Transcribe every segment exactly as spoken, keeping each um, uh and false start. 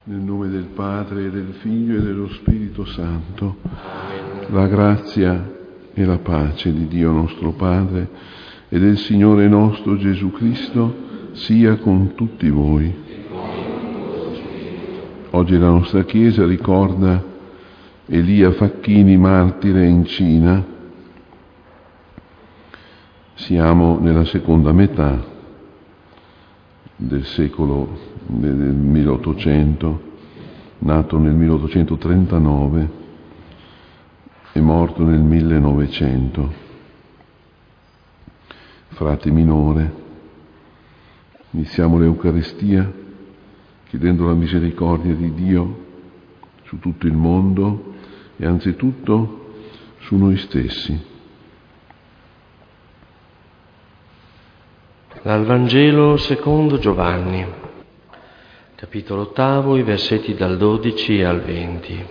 Nel nome del Padre, e del Figlio e dello Spirito Santo. Amen. La grazia e la pace di Dio nostro Padre e del Signore nostro Gesù Cristo sia con tutti voi. Oggi la nostra Chiesa ricorda Elia Facchini, martire in Cina. Siamo nella seconda metà del secolo del milleottocento, nato nel milleottocentotrentanove e morto nel millenovecento. Frate minore, iniziamo l'Eucaristia chiedendo la misericordia di Dio su tutto il mondo e anzitutto su noi stessi. Dal Vangelo secondo Giovanni, capitolo ottavo, i versetti dal dodici al venti.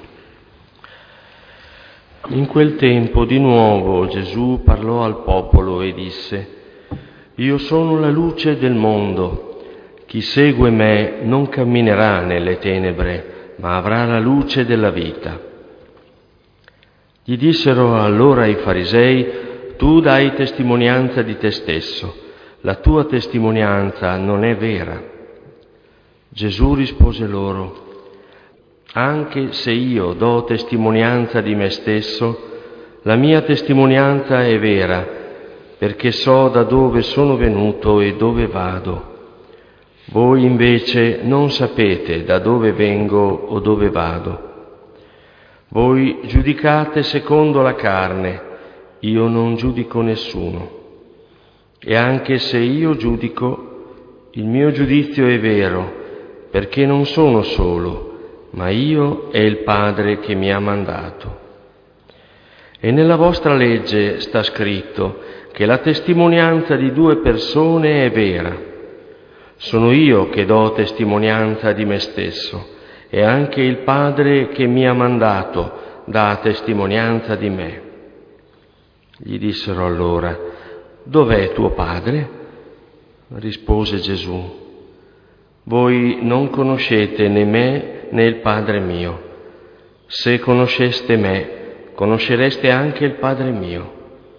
In quel tempo di nuovo Gesù parlò al popolo e disse: Io sono la luce del mondo. Chi segue me non camminerà nelle tenebre, ma avrà la luce della vita. Gli dissero allora i farisei: Tu dai testimonianza di te stesso. La tua testimonianza non è vera. Gesù rispose loro: Anche se io do testimonianza di me stesso, la mia testimonianza è vera, perché so da dove sono venuto e dove vado. Voi invece non sapete da dove vengo o dove vado. Voi giudicate secondo la carne, io non giudico nessuno. E anche se io giudico, il mio giudizio è vero, perché non sono solo, ma io e il Padre che mi ha mandato. E nella vostra legge sta scritto che la testimonianza di due persone è vera. Sono io che do testimonianza di me stesso, e anche il Padre che mi ha mandato dà testimonianza di me. Gli dissero allora: Dov'è tuo padre? Rispose Gesù: Voi non conoscete né me né il Padre mio. Se conosceste me, conoscereste anche il Padre mio.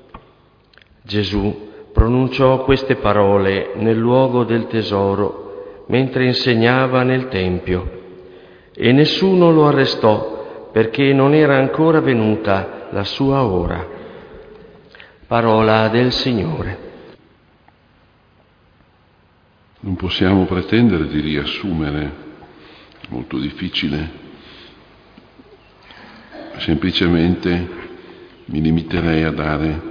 Gesù pronunciò queste parole nel luogo del tesoro, mentre insegnava nel Tempio, e nessuno lo arrestò, perché non era ancora venuta la sua ora. Parola del Signore. Non possiamo pretendere di riassumere, è molto difficile. Semplicemente mi limiterei a dare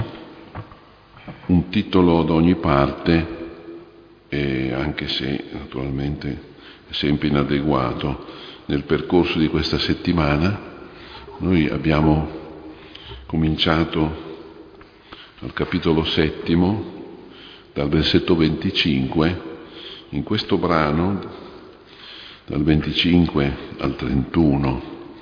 un titolo ad ogni parte, e anche se naturalmente è sempre inadeguato. Nel percorso di questa settimana noi abbiamo cominciato al capitolo settimo, dal versetto venticinque. In questo brano, dal venticinque al trentuno,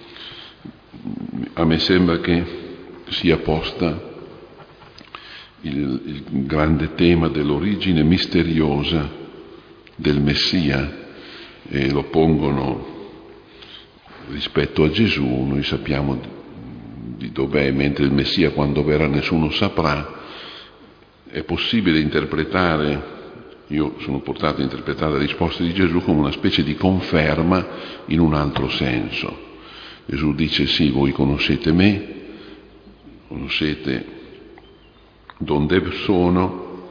a me sembra che sia posta il, il grande tema dell'origine misteriosa del Messia, e lo pongono rispetto a Gesù. Noi sappiamo di dov'è, mentre il Messia quando verrà nessuno saprà. È possibile interpretare, io sono portato a interpretare la risposta di Gesù come una specie di conferma in un altro senso. Gesù dice: sì, voi conoscete me, conoscete donde sono,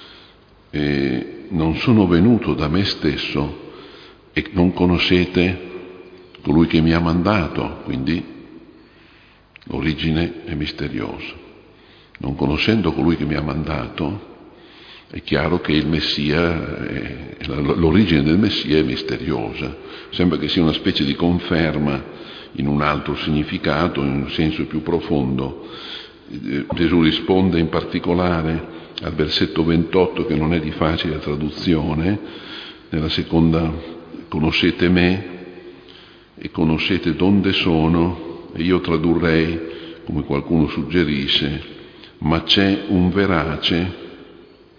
e non sono venuto da me stesso, e non conoscete colui che mi ha mandato, quindi l'origine è misteriosa. Non conoscendo colui che mi ha mandato, è chiaro che il Messia, è, l'origine del Messia è misteriosa. Sembra che sia una specie di conferma in un altro significato, in un senso più profondo. Gesù risponde in particolare al versetto ventotto, che non è di facile traduzione. Nella seconda: conoscete me e conoscete donde sono. E io tradurrei, come qualcuno suggerisce: ma c'è un verace,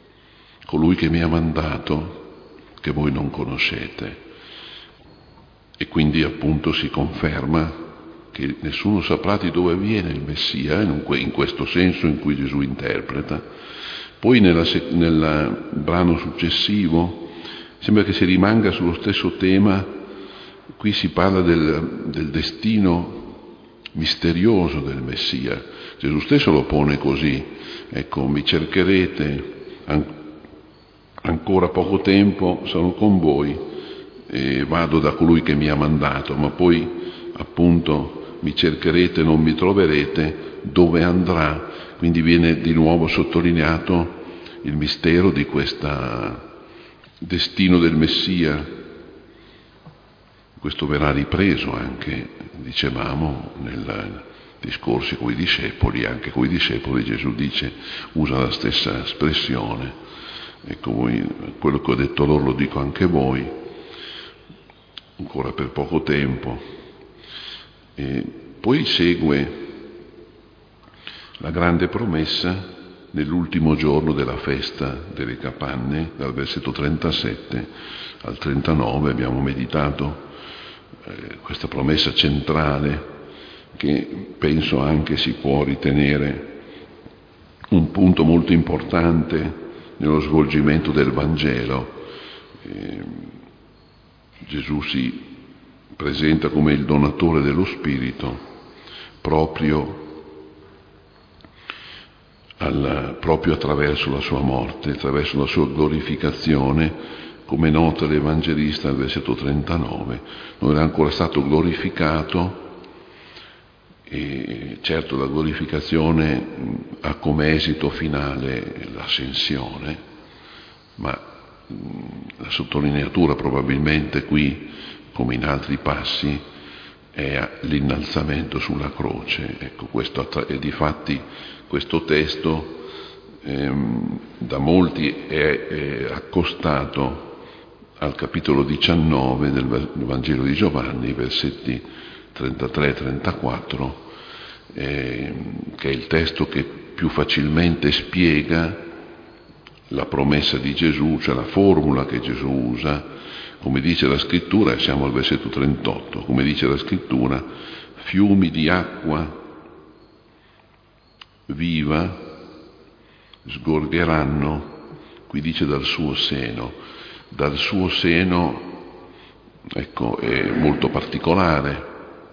colui che mi ha mandato, che voi non conoscete. e quindi appunto si conferma che nessuno saprà di dove viene il Messia, in questo senso in cui Gesù interpreta. Poi nella, nel brano successivo sembra che si rimanga sullo stesso tema. Qui si parla del, del destino misterioso del Messia. Gesù stesso lo pone così: ecco, mi cercherete an- ancora poco tempo, sono con voi e vado da colui che mi ha mandato, ma poi appunto mi cercherete, non mi troverete, dove andrà? Quindi viene di nuovo sottolineato il mistero di questo destino del Messia. Questo verrà ripreso anche, dicevamo, nei discorsi con i discepoli. Anche con i discepoli Gesù dice, usa la stessa espressione: ecco, voi, quello che ho detto loro lo dico anche a voi, ancora per poco tempo. E poi segue la grande promessa nell'ultimo giorno della festa delle capanne, dal versetto trentasette al trentanove. Abbiamo meditato eh, questa promessa centrale, che penso anche si può ritenere un punto molto importante nello svolgimento del Vangelo. Eh, Gesù si presenta come il donatore dello Spirito proprio, al, proprio attraverso la sua morte, attraverso la sua glorificazione, come nota l'Evangelista al versetto trentanove. Non era ancora stato glorificato, e certo la glorificazione ha come esito finale l'ascensione, ma la sottolineatura probabilmente qui, come in altri passi, è l'innalzamento sulla croce. Ecco, questo è difatti questo testo ehm, da molti è, è accostato al capitolo diciannove del Vangelo di Giovanni, versetti trentatré trentaquattro, eh, che è il testo che più facilmente spiega la promessa di Gesù, cioè la formula che Gesù usa. Come dice la scrittura, e siamo al versetto trentotto, come dice la scrittura, fiumi di acqua viva sgorgeranno, qui dice dal suo seno. Dal suo seno, ecco, è molto particolare.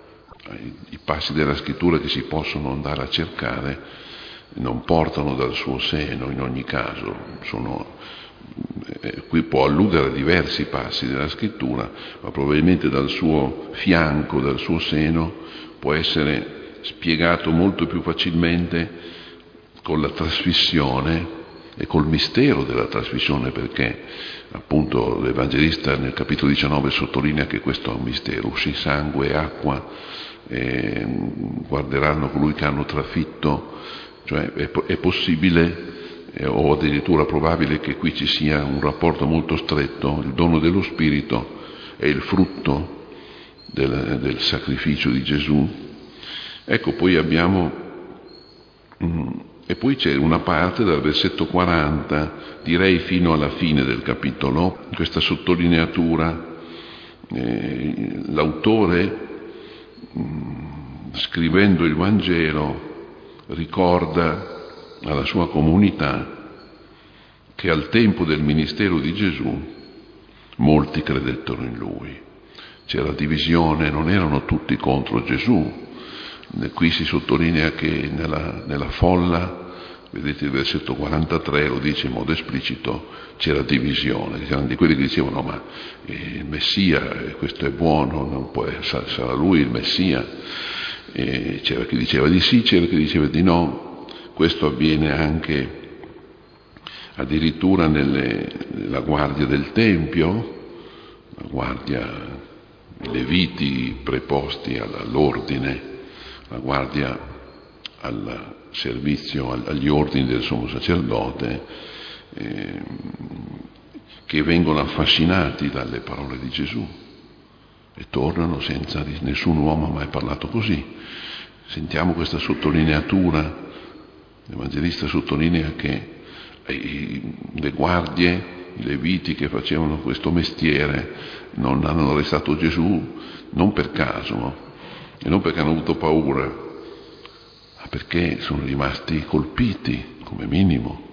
I passi della scrittura che si possono andare a cercare non portano dal suo seno in ogni caso, sono, eh, qui può alludere a diversi passi della scrittura, ma probabilmente dal suo fianco, dal suo seno, può essere spiegato molto più facilmente con la trasfissione e col mistero della trasfissione, perché appunto l'Evangelista nel capitolo diciannove sottolinea che questo è un mistero: uscì sangue e acqua, e guarderanno colui che hanno trafitto. Cioè è, è possibile eh, o addirittura probabile che qui ci sia un rapporto molto stretto. Il dono dello Spirito è il frutto del, del sacrificio di Gesù. Ecco, poi abbiamo mm, e poi c'è una parte dal versetto quaranta, direi fino alla fine del capitolo, questa sottolineatura. Eh, l'autore mh, scrivendo il Vangelo ricorda alla sua comunità che al tempo del ministero di Gesù molti credettero in lui. C'era divisione, non erano tutti contro Gesù. Qui si sottolinea che nella, nella folla, vedete il versetto quarantatré, lo dice in modo esplicito, c'era divisione. C'erano di quelli che dicevano no, ma il Messia, questo è buono, non può, sarà lui il Messia. E c'era chi diceva di sì, c'era chi diceva di no. Questo avviene anche addirittura nelle, nella guardia del Tempio, la guardia, i leviti preposti all'ordine, la guardia al servizio, agli ordini del sommo sacerdote, eh, che vengono affascinati dalle parole di Gesù e tornano senza nessun uomo ha mai parlato così. Sentiamo questa sottolineatura. L'Evangelista sottolinea che le guardie i leviti che facevano questo mestiere non hanno arrestato Gesù non per caso, no? E non perché hanno avuto paura, ma perché sono rimasti colpiti, come minimo.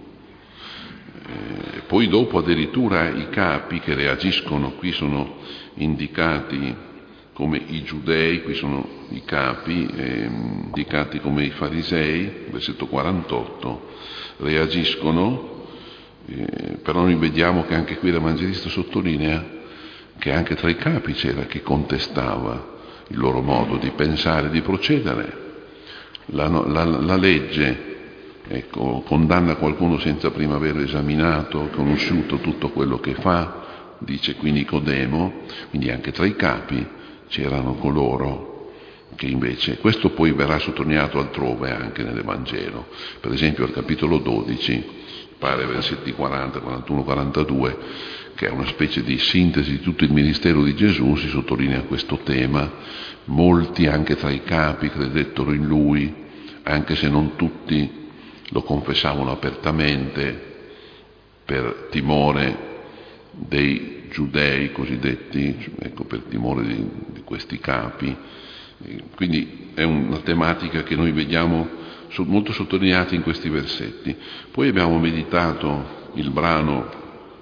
E poi dopo addirittura i capi che reagiscono, qui sono indicati come i giudei, qui sono i capi, eh, indicati come i farisei, versetto quarantotto, reagiscono, eh, però noi vediamo che anche qui l'Evangelista sottolinea che anche tra i capi c'era chi contestava il loro modo di pensare e di procedere. La, la, la legge ecco, condanna qualcuno senza prima aver esaminato, conosciuto tutto quello che fa, dice qui Nicodemo, quindi anche tra i capi c'erano coloro che invece, questo poi verrà sottolineato altrove anche nell'Evangelo, per esempio al capitolo dodici, pare versetti quaranta, quarantuno, quarantadue, che è una specie di sintesi di tutto il ministero di Gesù, si sottolinea questo tema. Molti anche tra i capi credettero in lui, anche se non tutti lo confessavano apertamente per timore dei giudei cosiddetti, ecco, per timore di, di questi capi. Quindi è una tematica che noi vediamo molto sottolineata in questi versetti. Poi abbiamo meditato il brano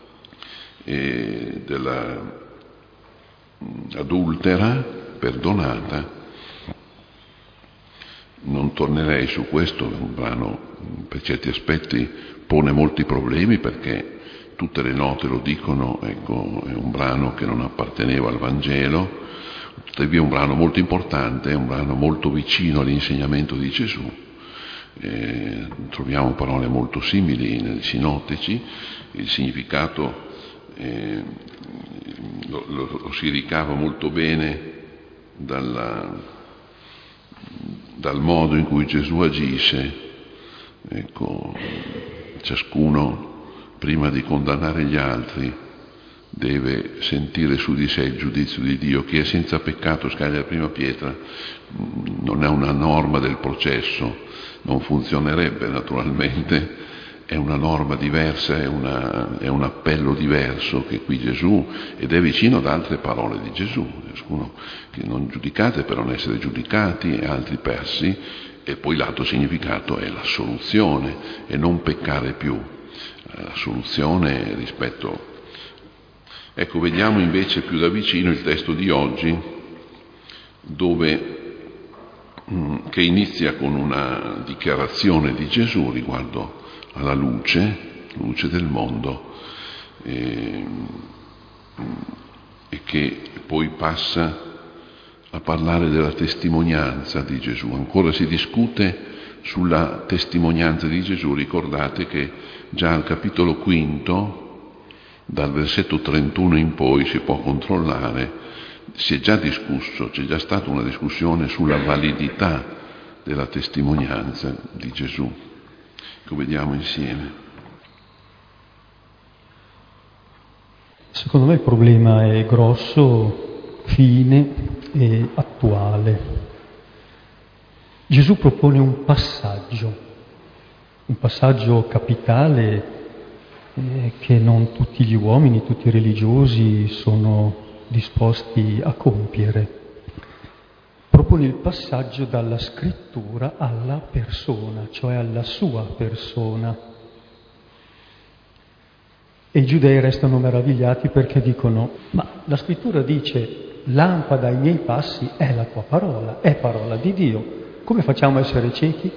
eh, della adultera perdonata. Non tornerei su questo, è un brano per certi aspetti pone molti problemi perché tutte le note lo dicono, ecco, è un brano che non apparteneva al Vangelo, tuttavia è un brano molto importante, è un brano molto vicino all'insegnamento di Gesù. Eh, troviamo parole molto simili nei sinottici, il significato eh, lo, lo, lo si ricava molto bene dalla, dal modo in cui Gesù agisce. Ecco, ciascuno prima di condannare gli altri deve sentire su di sé il giudizio di Dio. Chi è senza peccato scaglia la prima pietra. Non è una norma del processo, non funzionerebbe naturalmente, è una norma diversa, è, una, è un appello diverso che qui Gesù, ed è vicino ad altre parole di Gesù, ciascuno che non giudicate per non essere giudicati, e altri persi, e poi l'altro significato è la soluzione e non peccare più, la soluzione rispetto. Ecco, vediamo invece più da vicino il testo di oggi, dove che inizia con una dichiarazione di Gesù riguardo alla luce, luce del mondo, e, e che poi passa a parlare della testimonianza di Gesù. Ancora si discute sulla testimonianza di Gesù. Ricordate che già al capitolo quinto, dal versetto trentuno in poi, si può controllare, si è già discusso, c'è già stata una discussione sulla validità della testimonianza di Gesù. Lo vediamo insieme. Secondo me il problema è grosso, fine e attuale. Gesù propone un passaggio, un passaggio capitale eh, che non tutti gli uomini, tutti i religiosi sono disposti a compiere. Propone il passaggio dalla scrittura alla persona, cioè alla sua persona. E i giudei restano meravigliati perché dicono: ma la scrittura dice lampada ai miei passi è la tua parola, è parola di Dio. Come facciamo a essere ciechi?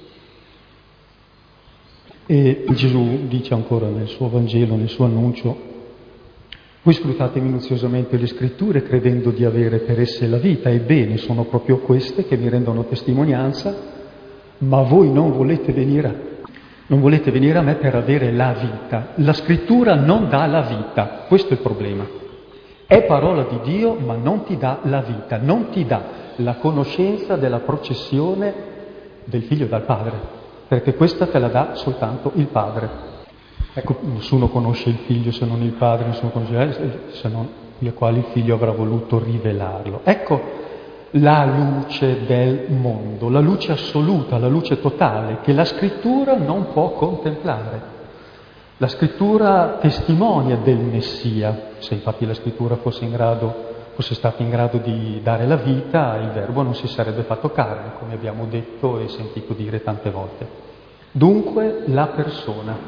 E Gesù dice ancora nel suo Vangelo, nel suo annuncio: voi scrutate minuziosamente le scritture credendo di avere per esse la vita, ebbene sono proprio queste che mi rendono testimonianza, ma voi non volete venire a, non volete venire a me per avere la vita. La scrittura non dà la vita, questo è il problema. È parola di Dio, ma non ti dà la vita, non ti dà la conoscenza della processione del figlio dal padre, perché questa te la dà soltanto il padre. Ecco, nessuno conosce il figlio se non il padre, nessuno conosce se non il quale il figlio avrà voluto rivelarlo. Ecco la luce del mondo, la luce assoluta, la luce totale, che la scrittura non può contemplare. La scrittura testimonia del Messia, se infatti la scrittura fosse in grado fosse stato in grado di dare la vita, il Verbo non si sarebbe fatto carne, come abbiamo detto e sentito dire tante volte. Dunque, la persona.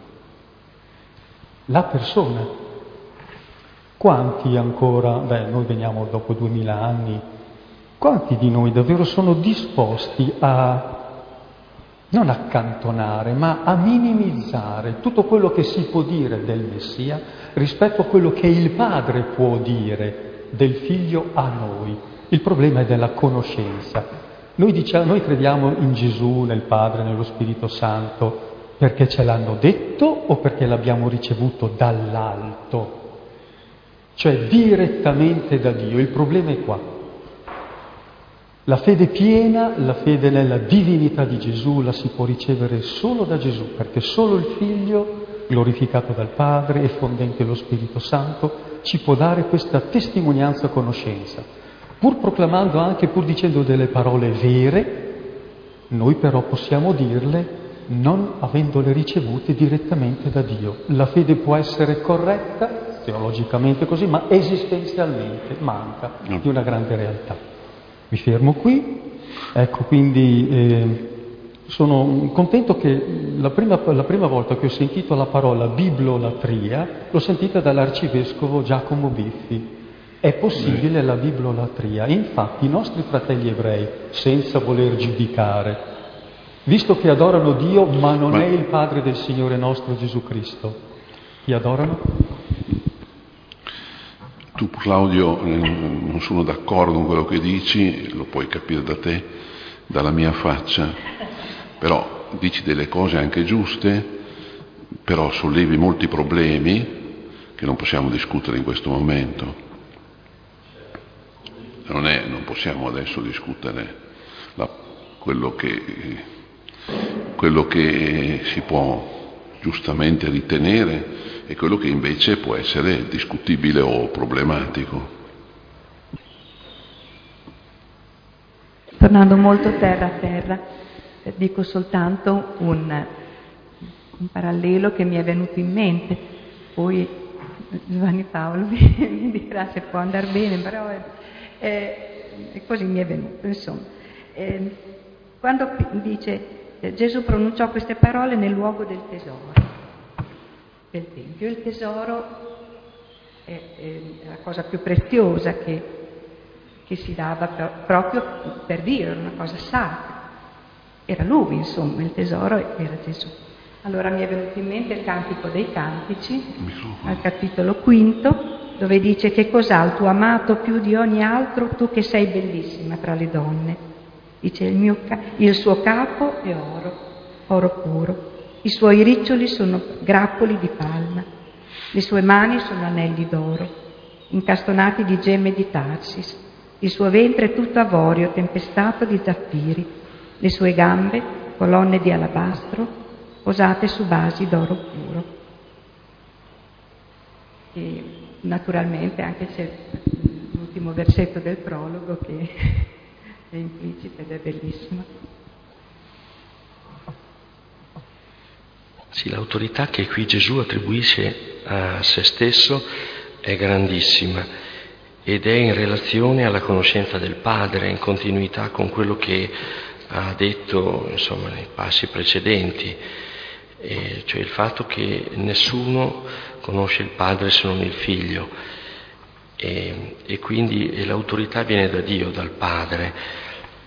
La persona. Quanti ancora, beh, noi veniamo dopo duemila anni, quanti di noi davvero sono disposti a non accantonare, ma a minimizzare tutto quello che si può dire del Messia rispetto a quello che il Padre può dire del Figlio a noi. Il problema è della conoscenza. Noi, diciamo, noi crediamo in Gesù, nel Padre, nello Spirito Santo, perché ce l'hanno detto o perché l'abbiamo ricevuto dall'alto? Cioè direttamente da Dio. Il problema è qua. La fede piena, la fede nella divinità di Gesù la si può ricevere solo da Gesù, perché solo il Figlio, glorificato dal Padre e fondente lo Spirito Santo, ci può dare questa testimonianza conoscenza. Pur proclamando anche, pur dicendo delle parole vere, noi però possiamo dirle non avendole ricevute direttamente da Dio. La fede può essere corretta, teologicamente così, ma esistenzialmente manca di una grande realtà. Mi fermo qui, ecco, quindi eh, sono contento che la prima, la prima volta che ho sentito la parola biblolatria l'ho sentita dall'arcivescovo Giacomo Biffi. È possibile la biblolatria? Infatti i nostri fratelli ebrei, senza voler giudicare, visto che adorano Dio ma non ma... è il Padre del Signore nostro Gesù Cristo, chi adorano? Tu, Claudio, non sono d'accordo con quello che dici, lo puoi capire da te, dalla mia faccia, però dici delle cose anche giuste, però sollevi molti problemi che non possiamo discutere in questo momento. Non è, non possiamo adesso discutere la, quello che, quello che si può giustamente ritenere e quello che invece può essere discutibile o problematico. Tornando molto terra a terra, dico soltanto un, un parallelo che mi è venuto in mente, poi Giovanni Paolo mi dirà se può andare bene, però eh, così mi è venuto, insomma. Eh, quando dice eh, Gesù pronunciò queste parole nel luogo del tesoro del Tempio, il tesoro è, è la cosa più preziosa che, che si dava per, proprio per Dio, era una cosa sacra. Era Lui, insomma, il tesoro era Gesù. Allora mi è venuto in mente il Cantico dei Cantici, al capitolo quinto, dove dice: che cos'ha il tuo amato più di ogni altro, tu che sei bellissima tra le donne? Dice: il, mio, il suo capo è oro, oro puro. I suoi riccioli sono grappoli di palma, le sue mani sono anelli d'oro, incastonati di gemme di Tarsis, il suo ventre è tutto avorio, tempestato di zaffiri, le sue gambe, colonne di alabastro, posate su basi d'oro puro. E naturalmente anche c'è l'ultimo versetto del prologo che è implicito ed è bellissimo. Sì, l'autorità che qui Gesù attribuisce a se stesso è grandissima ed è in relazione alla conoscenza del Padre, in continuità con quello che ha detto, insomma, nei passi precedenti, e cioè il fatto che nessuno conosce il Padre se non il Figlio, e, e quindi e l'autorità viene da Dio, dal Padre.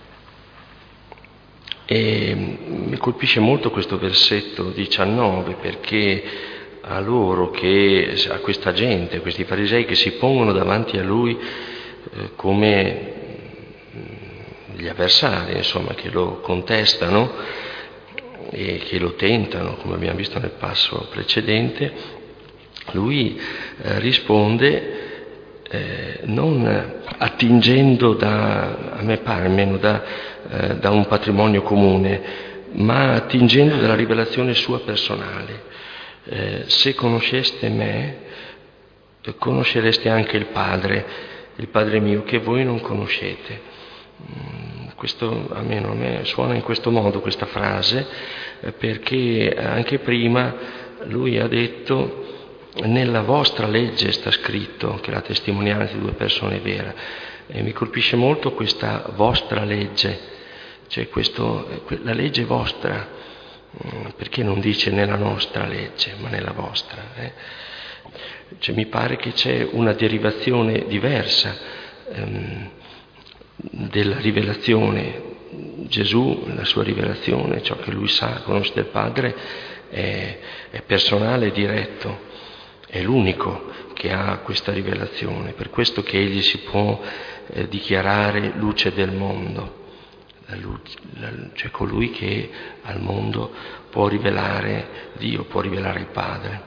E mi colpisce molto questo versetto diciannove, perché a loro, che, a questa gente, a questi farisei che si pongono davanti a lui eh, come gli avversari, insomma, che lo contestano e che lo tentano, come abbiamo visto nel passo precedente, lui eh, risponde eh, non attingendo da, a me pare almeno, da, eh, da un patrimonio comune, ma attingendo dalla rivelazione sua personale. Eh, se conosceste me, conoscereste anche il Padre, il Padre mio, che voi non conoscete. Mm, questo almeno a me suona in questo modo questa frase, eh, perché anche prima lui ha detto: nella vostra legge sta scritto che la testimonianza di due persone è vera. E mi colpisce molto questa vostra legge, cioè questo, la legge vostra, perché non dice nella nostra legge, ma nella vostra. Eh? Cioè, mi pare che c'è una derivazione diversa ehm, della rivelazione. Gesù, la sua rivelazione, ciò che lui sa, conosce del Padre, è, è personale e diretto, è l'unico che ha questa rivelazione, per questo che egli si può eh, dichiarare luce del mondo, la luce, la, cioè colui che al mondo può rivelare Dio, può rivelare il Padre.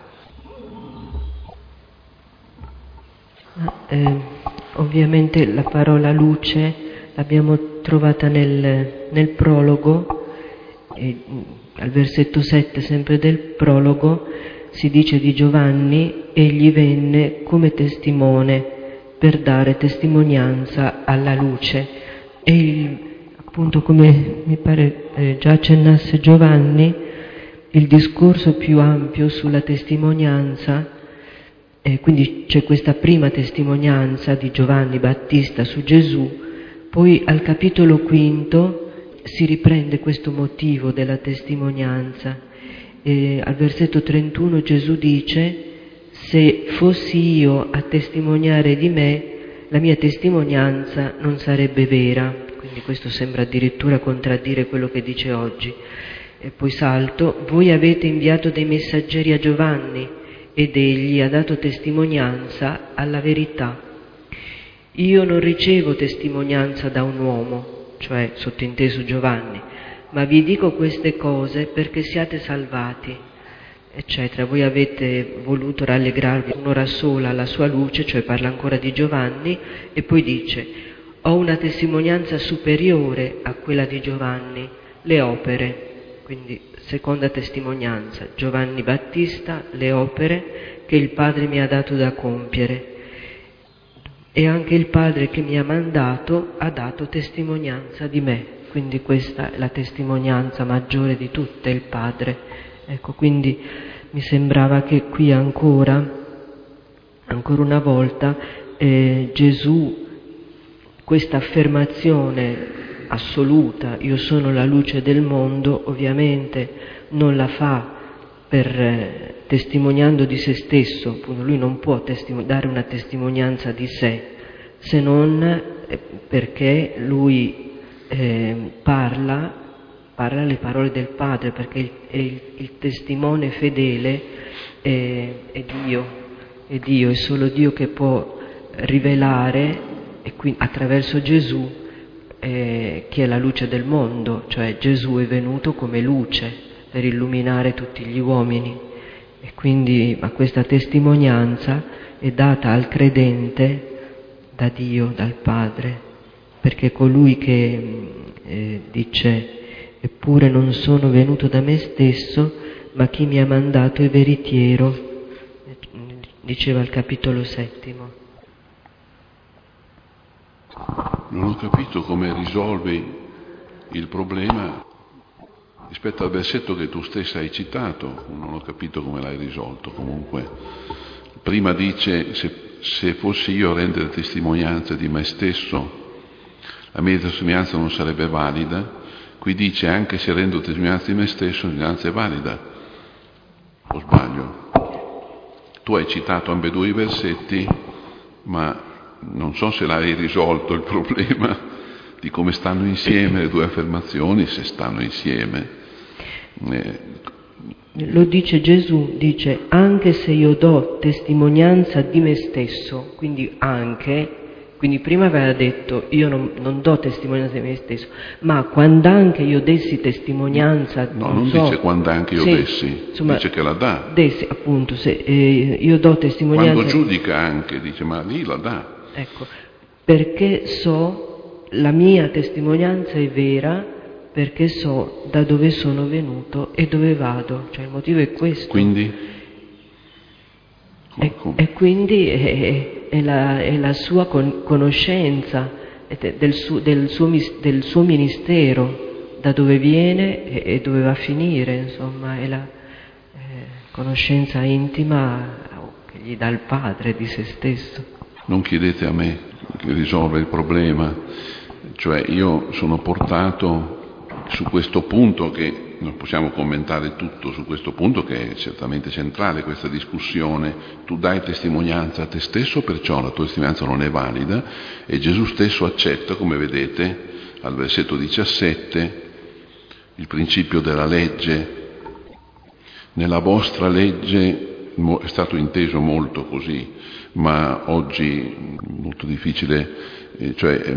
Eh, ovviamente la parola luce l'abbiamo trovata nel, nel prologo, e al versetto sette sempre del prologo si dice di Giovanni: egli venne come testimone per dare testimonianza alla luce. E il, appunto, come mi pare eh, già accennasse Giovanni, il discorso più ampio sulla testimonianza, e quindi c'è questa prima testimonianza di Giovanni Battista su Gesù, poi al capitolo quinto si riprende questo motivo della testimonianza. E al versetto trentuno Gesù dice: se fossi io a testimoniare di me, la mia testimonianza non sarebbe vera. Quindi questo sembra addirittura contraddire quello che dice oggi. E poi salto: voi avete inviato dei messaggeri a Giovanni ed egli ha dato testimonianza alla verità. Io non ricevo testimonianza da un uomo, cioè sottinteso Giovanni, ma vi dico queste cose perché siate salvati, eccetera. Voi avete voluto rallegrarvi un'ora sola alla sua luce, cioè parla ancora di Giovanni, e poi dice: ho una testimonianza superiore a quella di Giovanni, le opere. Quindi seconda testimonianza, Giovanni Battista, le opere che il Padre mi ha dato da compiere. E anche il Padre che mi ha mandato ha dato testimonianza di me. Quindi questa è la testimonianza maggiore di tutte, il Padre. Ecco, quindi mi sembrava che qui ancora, ancora una volta, eh, Gesù, questa affermazione assoluta, io sono la luce del mondo, ovviamente non la fa per eh, testimoniando di se stesso. Appunto, lui non può testimo- dare una testimonianza di sé, se non eh, perché lui eh, parla, parla le parole del Padre, perché il, il, il testimone fedele è, è Dio, è Dio, è solo Dio che può rivelare, e quindi attraverso Gesù, eh, che è la luce del mondo, cioè Gesù è venuto come luce per illuminare tutti gli uomini. E quindi ma questa testimonianza è data al credente da Dio, dal Padre, perché colui che eh, dice: eppure non sono venuto da me stesso, ma chi mi ha mandato è veritiero, diceva al capitolo settimo. Non ho capito come risolvi il problema rispetto al versetto che tu stessa hai citato, non ho capito come l'hai risolto. Comunque, prima dice: se, se fossi io a rendere testimonianza di me stesso, la mia testimonianza non sarebbe valida. Qui dice: anche se rendo testimonianza di me stesso, la testimonianza è valida. O sbaglio? Tu hai citato ambedue i versetti, ma non so se l'hai risolto il problema di come stanno insieme le due affermazioni, se stanno insieme. Eh. Lo dice Gesù, dice: anche se io do testimonianza di me stesso, quindi anche, quindi prima aveva detto io non, non do testimonianza di me stesso, ma quando anche io dessi testimonianza, no, non, non so, dice quando anche io sì, dessi, insomma, dice che la dà. Dessi, appunto, se eh, io do testimonianza. Quando giudica anche, dice, ma lì la dà. Ecco, perché so, la mia testimonianza è vera, perché so da dove sono venuto e dove vado, cioè il motivo è questo. Quindi? E, e quindi è, è, la, è la sua con, conoscenza del suo, del, suo, del suo ministero, da dove viene e, e dove va a finire, insomma, è la, eh, conoscenza intima che gli dà il Padre di se stesso. Non chiedete a me che risolva il problema, cioè io sono portato su questo punto, che non possiamo commentare tutto, su questo punto che è certamente centrale questa discussione. Tu dai testimonianza a te stesso, perciò la tua testimonianza non è valida, e Gesù stesso accetta, come vedete al versetto diciassette, il principio della legge. Nella vostra legge è stato inteso molto così, ma oggi molto difficile, cioè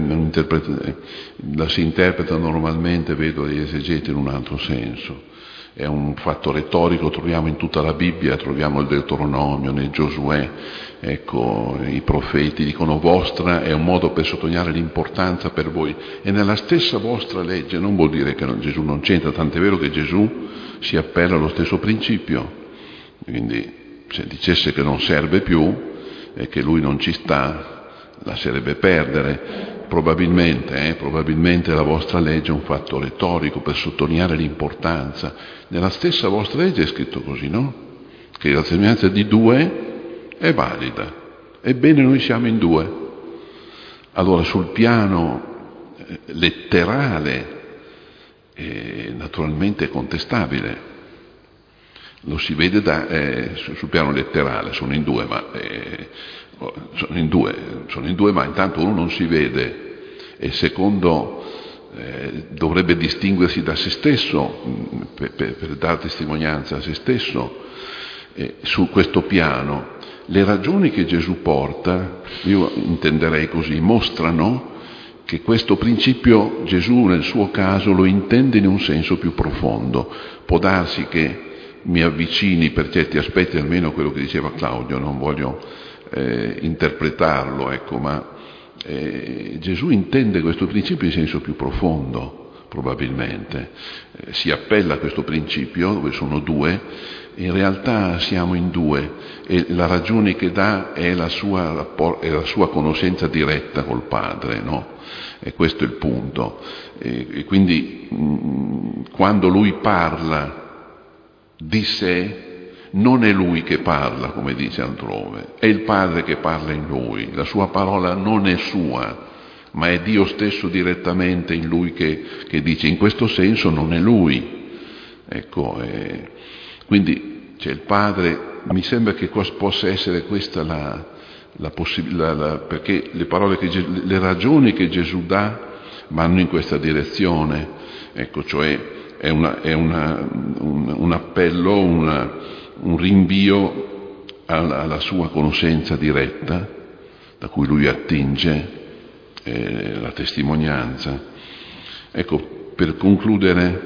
la si interpreta normalmente, vedo gli esegeti, in un altro senso. È un fatto retorico, troviamo in tutta la Bibbia, troviamo il Deuteronomio, nel Giosuè, ecco, i profeti dicono vostra, è un modo per sottolineare l'importanza per voi. E nella stessa vostra legge non vuol dire che Gesù non c'entra, tant'è vero che Gesù si appella allo stesso principio. Quindi se dicesse che non serve più e che lui non ci sta, lascerebbe perdere. Probabilmente, eh, probabilmente la vostra legge è un fatto retorico per sottolineare l'importanza. Nella stessa vostra legge è scritto così, no? Che la testimonianza di due è valida. Ebbene, noi siamo in due. Allora, sul piano eh, letterale, eh, naturalmente è contestabile. Lo si vede da, eh, sul piano letterale, sono in due, ma eh, sono in due, sono in due, ma intanto uno non si vede, e secondo eh, dovrebbe distinguersi da se stesso per, per, per dare testimonianza a se stesso. Eh, su questo piano le ragioni che Gesù porta, io intenderei così, mostrano che questo principio Gesù nel suo caso lo intende in un senso più profondo. Può darsi che mi avvicini per certi aspetti almeno a quello che diceva Claudio, non voglio eh, interpretarlo, ecco, ma eh, Gesù intende questo principio in senso più profondo, probabilmente. Eh, si appella a questo principio, dove sono due, in realtà siamo in due, e la ragione che dà è la sua, è la sua conoscenza diretta col Padre, no? E questo è il punto. E, e quindi mh, quando lui parla di sé, non è lui che parla, come dice altrove, è il Padre che parla in lui. La sua parola non è sua, ma è Dio stesso direttamente in lui che, che dice. In questo senso non è lui. Ecco, eh, quindi c'è il Padre. Mi sembra che possa essere questa la, la possibilità, perché le parole che Gesù, le ragioni che Gesù dà vanno in questa direzione. Ecco, cioè è, una, è una, un, un appello, una, un rinvio alla, alla sua conoscenza diretta, da cui lui attinge eh, la testimonianza. Ecco, per concludere,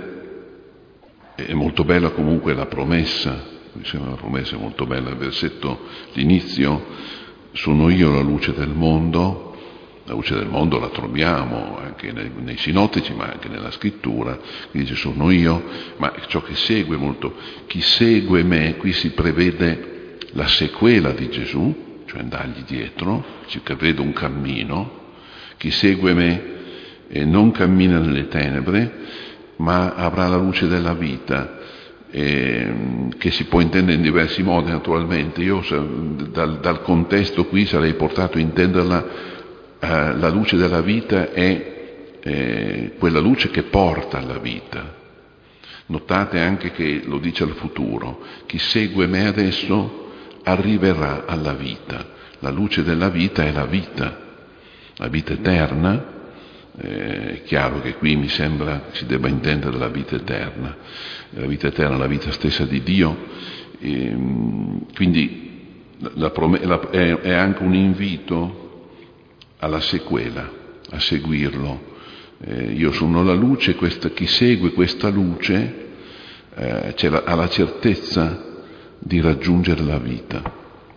è molto bella comunque la promessa, mi sembra una promessa molto bella, il versetto, l'inizio: sono io la luce del mondo. La luce del mondo la troviamo anche nei, nei sinottici, ma anche nella scrittura. Qui dice sono io, ma ciò che segue molto, chi segue me, qui si prevede la sequela di Gesù, cioè andargli dietro, si prevede un cammino. Chi segue me eh, non cammina nelle tenebre, ma avrà la luce della vita, eh, che si può intendere in diversi modi naturalmente. Io dal, dal contesto qui sarei portato a intenderla. Uh, la luce della vita è eh, quella luce che porta alla vita. Notate anche che lo dice al futuro: chi segue me adesso arriverà alla vita. La luce della vita è la vita, la vita eterna. Eh, è chiaro che qui mi sembra si debba intendere la vita eterna, la vita eterna, la vita stessa di Dio. E, quindi la, la, è, è anche un invito alla sequela, a seguirlo. Eh, io sono la luce, questa, chi segue questa luce eh, c'è la, ha la certezza di raggiungere la vita.